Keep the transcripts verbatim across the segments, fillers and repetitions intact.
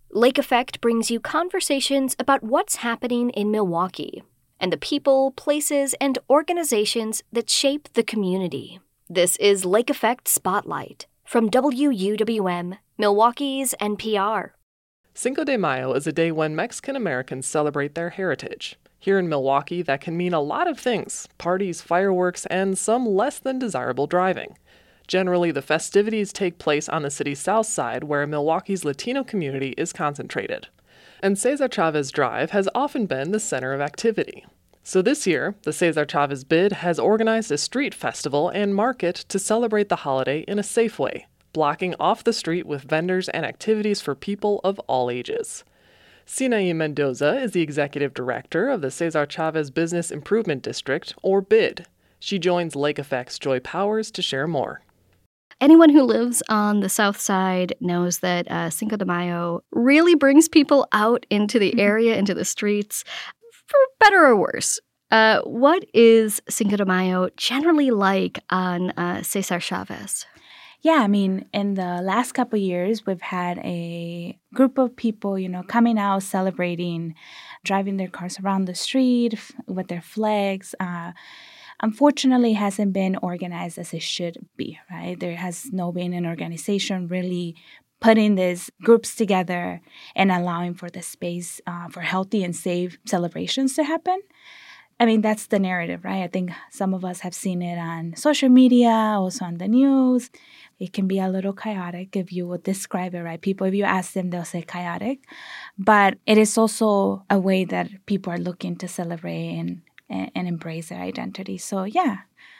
Lake Effect brings you conversations about what's happening in Milwaukee and the people, places, and organizations that shape the community. This is Lake Effect Spotlight from W U W M, Milwaukee's N P R. Cinco de Mayo is a day when Mexican Americans celebrate their heritage. Here in Milwaukee, that can mean a lot of things: parties, fireworks, and some less than desirable driving. Generally, the festivities take place on the city's south side, where Milwaukee's Latino community is concentrated. And Cesar Chavez Drive has often been the center of activity. So this year, the Cesar Chavez Bid has organized a street festival and market to celebrate the holiday in a safe way, blocking off the street with vendors and activities for people of all ages. Sinaí Mendoza is the executive director of the Cesar Chavez Business Improvement District, or BID. She joins Lake Effect's Joy Powers to share more. Anyone who lives on the south side knows that uh, Cinco de Mayo really brings people out into the area, into the streets, for better or worse. Uh, what is Cinco de Mayo generally like on uh, Cesar Chavez? Yeah, I mean, in the last couple of years, we've had a group of people, you know, coming out, celebrating, driving their cars around the street f- with their flags. Uh, unfortunately, it hasn't been organized as it should be, right? There has no been an organization really putting these groups together and allowing for the space uh, for healthy and safe celebrations to happen. I mean, that's the narrative, right? I think some of us have seen it on social media, also on the news. It can be a little chaotic if you would describe it, right? People, if you ask them, they'll say chaotic. But it is also a way that people are looking to celebrate and, and, and embrace their identity. So, yeah.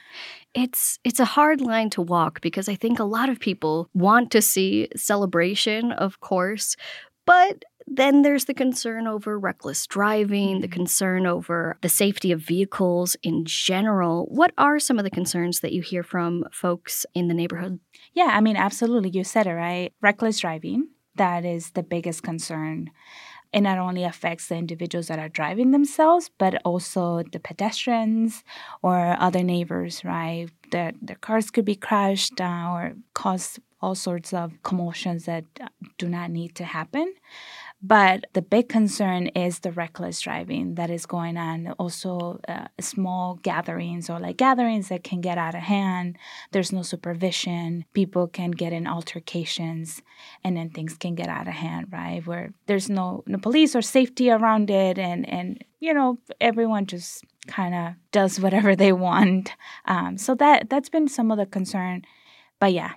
It's it's a hard line to walk because I think a lot of people want to see celebration, of course, but then there's the concern over reckless driving, the concern over the safety of vehicles in general. What are some of the concerns that you hear from folks in the neighborhood? Yeah, I mean, absolutely. You said it, right? Reckless driving, that is the biggest concern. It not only affects the individuals that are driving themselves, but also the pedestrians or other neighbors, right? That their cars could be crashed uh, or cause all sorts of commotions that do not need to happen. But the big concern is the reckless driving that is going on. Also, uh, small gatherings or like gatherings that can get out of hand. There's no supervision. People can get in altercations, and then things can get out of hand, right? Where there's no, no police or safety around it, and, and you know, everyone just kind of does whatever they want. Um, so that, that's been some of the concern. But yeah.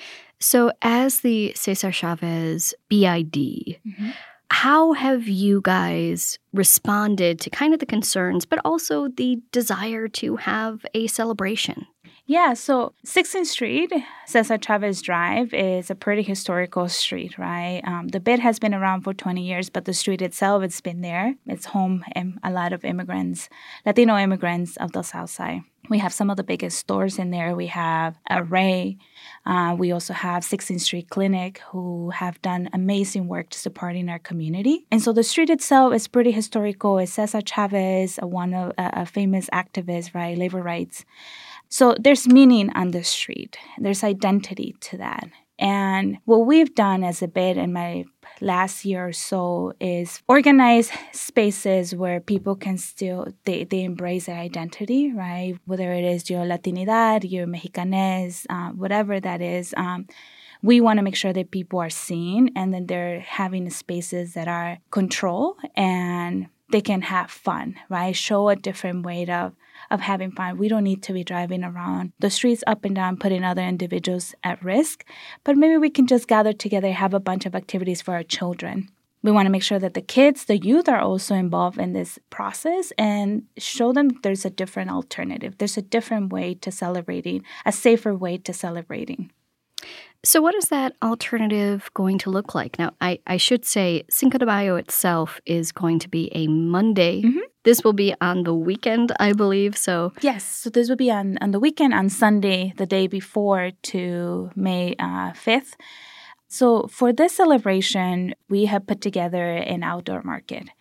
So as the Cesar Chavez B I D, Mm-hmm. how have you guys responded to kind of the concerns, but also the desire to have a celebration? Yeah, so sixteenth Street, Cesar Chavez Drive, is a pretty historical street, right? Um, the bid has been around for twenty years, but the street itself, it's been there. It's home to a lot of immigrants, Latino immigrants of the South Side. We have some of the biggest stores in there. We have Array. Uh, we also have sixteenth Street Clinic, who have done amazing work to supporting our community. And so the street itself is pretty historical. It's Cesar Chavez, a, one of a, a famous activist, right, labor rights. So there's meaning on the street. There's identity to that. And what we've done as a bid in my last year or so is organize spaces where people can still, they, they embrace their identity, right? Whether it is your Latinidad, your Mexicanez, uh, whatever that is. Um, we want to make sure that people are seen and that they're having spaces that are controlled and they can have fun, right? Show a different way of, of having fun. We don't need to be driving around the streets up and down, putting other individuals at risk. But maybe we can just gather together, have a bunch of activities for our children. We want to make sure that the kids, the youth, are also involved in this process and show them that there's a different alternative. There's a different way to celebrating, a safer way to celebrating. So what is that alternative going to look like? Now, I, I should say Cinco de Mayo itself is going to be a Monday. Mm-hmm. This will be on the weekend, I believe. So yes, so this will be on, on the weekend, on Sunday, the day before to May uh, fifth. So for this celebration, we have put together an outdoor market.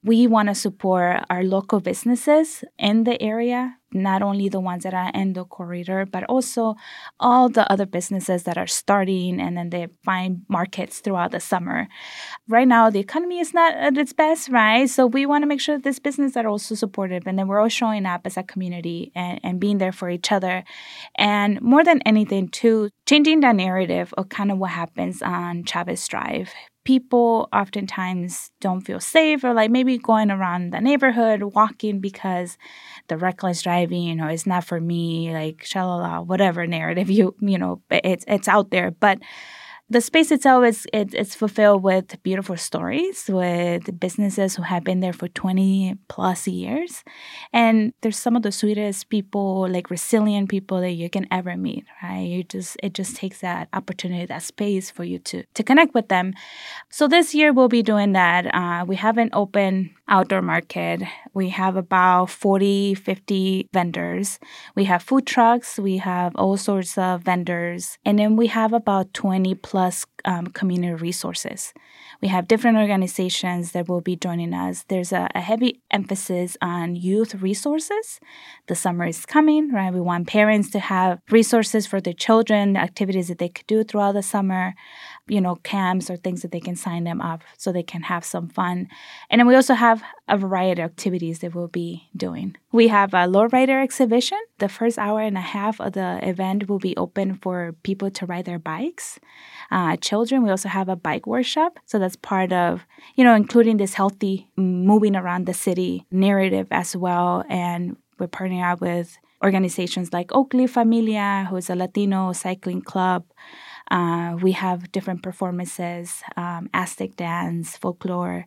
We want to support our local businesses in the area, not only the ones that are in the corridor, but also all the other businesses that are starting and then they find markets throughout the summer. Right now, the economy is not at its best, right? So we want to make sure that these businesses are also supportive and then we're all showing up as a community and, and being there for each other. And more than anything, too, changing the narrative of kind of what happens on Chavez Drive. People oftentimes don't feel safe or like maybe going around the neighborhood walking because the reckless driving or it's not for me, like shalala, whatever narrative you you know it's it's out there. But the space itself is it, it's fulfilled with beautiful stories, with businesses who have been there for twenty plus years. And there's some of the sweetest people, like resilient people that you can ever meet, right? You just it just takes that opportunity, that space for you to, to connect with them. So this year we'll be doing that. Uh, we have an open outdoor market. We have about forty, fifty vendors. We have food trucks. We have all sorts of vendors. And then we have about twenty plus um, community resources. We have different organizations that will be joining us. There's a, a heavy emphasis on youth resources. The summer is coming, right? We want parents to have resources for their children, activities that they could do throughout the summer, you know, camps or things that they can sign them up so they can have some fun. And then we also have a variety of activities that we'll be doing. We have a lowrider exhibition. The first hour and a half of the event will be open for people to ride their bikes. Uh, children, we also have a bike workshop. So that's part of, you know, including this healthy moving around the city narrative as well. And we're partnering up with organizations like Oakley Familia, who is a Latino cycling club. Uh, we have different performances, um, Aztec dance, folklore.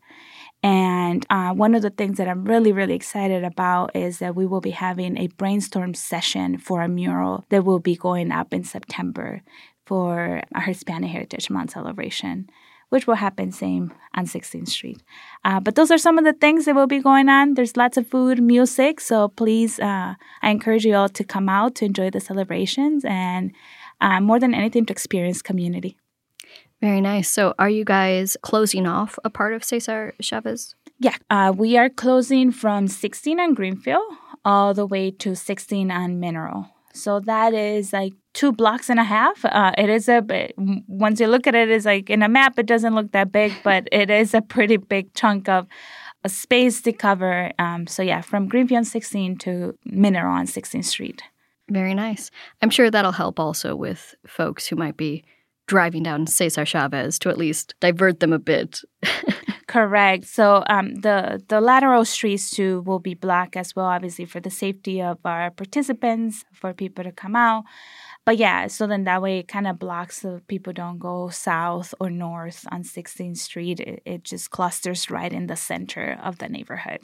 And uh, one of the things that I'm really, really excited about is that we will be having a brainstorm session for a mural that will be going up in September for our Hispanic Heritage Month celebration, which will happen same on sixteenth Street. Uh, but those are some of the things that will be going on. There's lots of food, music, so please, uh, I encourage you all to come out to enjoy the celebrations and uh, more than anything to experience community. Very nice. So are you guys closing off a part of Cesar Chavez? Yeah, uh, we are closing from sixteen on Greenfield all the way to sixteen on Mineral. So that is like two blocks and a half. Uh, it is a bit, once you look at it, it's like in a map, it doesn't look that big, but it is a pretty big chunk of a space to cover. Um, so yeah, from Greenfield on sixteen to Mineral on sixteenth Street. Very nice. I'm sure that'll help also with folks who might be driving down Cesar Chavez to at least divert them a bit. Correct. So um, the, the lateral streets too will be blocked as well, obviously for the safety of our participants, for people to come out. But yeah, so then that way it kind of blocks so people don't go south or north on sixteenth Street. It, it just clusters right in the center of the neighborhood.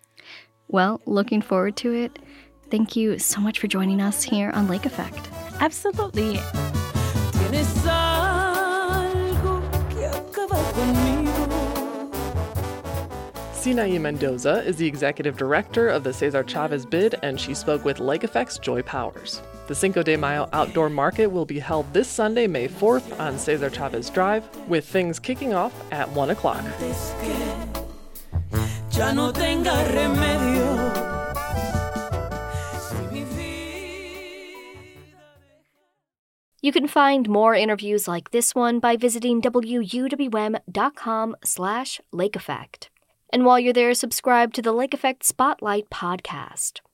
Well, looking forward to it. Thank you so much for joining us here on Lake Effect. Absolutely. Sinaí Mendoza is the executive director of the Cesar Chavez bid, and she spoke with Lake Effect's Joy Powers. The Cinco de Mayo outdoor market will be held this Sunday, May fourth, on Cesar Chavez Drive, with things kicking off at one o'clock. You can find more interviews like this one by visiting W U W M dot com slash Lake Effect. And while you're there, subscribe to the Lake Effect Spotlight podcast.